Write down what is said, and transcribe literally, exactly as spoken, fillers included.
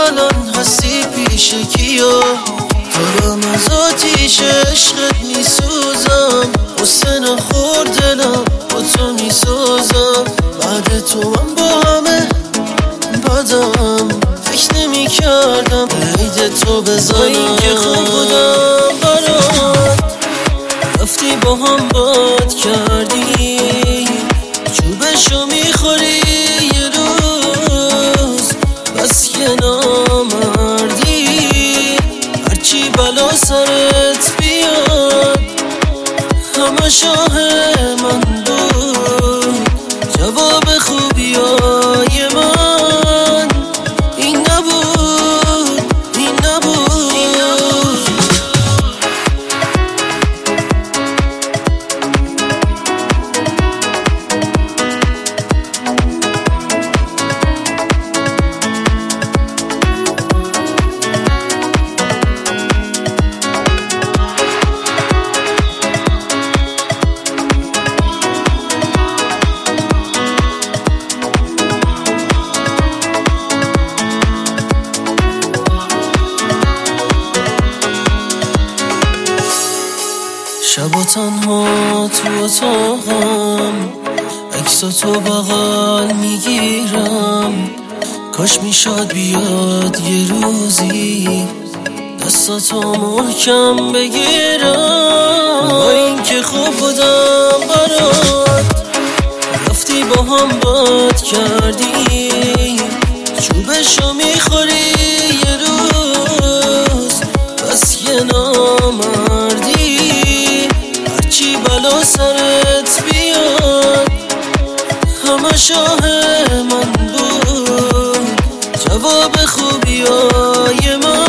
الان هستی پیش کیا؟ دارم از آتیش عشقت میسوزم، قصه نخور دلم با تو میسازم. بعد تو من با همه بدم، فکر نمی کردم عید تو بزنم. این که خوب بودم برات، رفتی با هم باد کردی، چوبشو میخوری یه روز، بس که نامردی. هرچی بلا سرت بیاد همه شاه من بود، جواب خوبیای من این نبود، این نبود، این نبود. شب تنها تو اتاقم، عکساتو بغل میگیرم، کاش میشد بیاد یه روزی دستاتو محکم بگیرم. با این که خوب بودم برات، رفتی با هم باد کردی، چوبشو میخوری یه روز، بس که نامردی. هرچی بلا سرت بیاد همه شاه من بود، جواب خوبیای من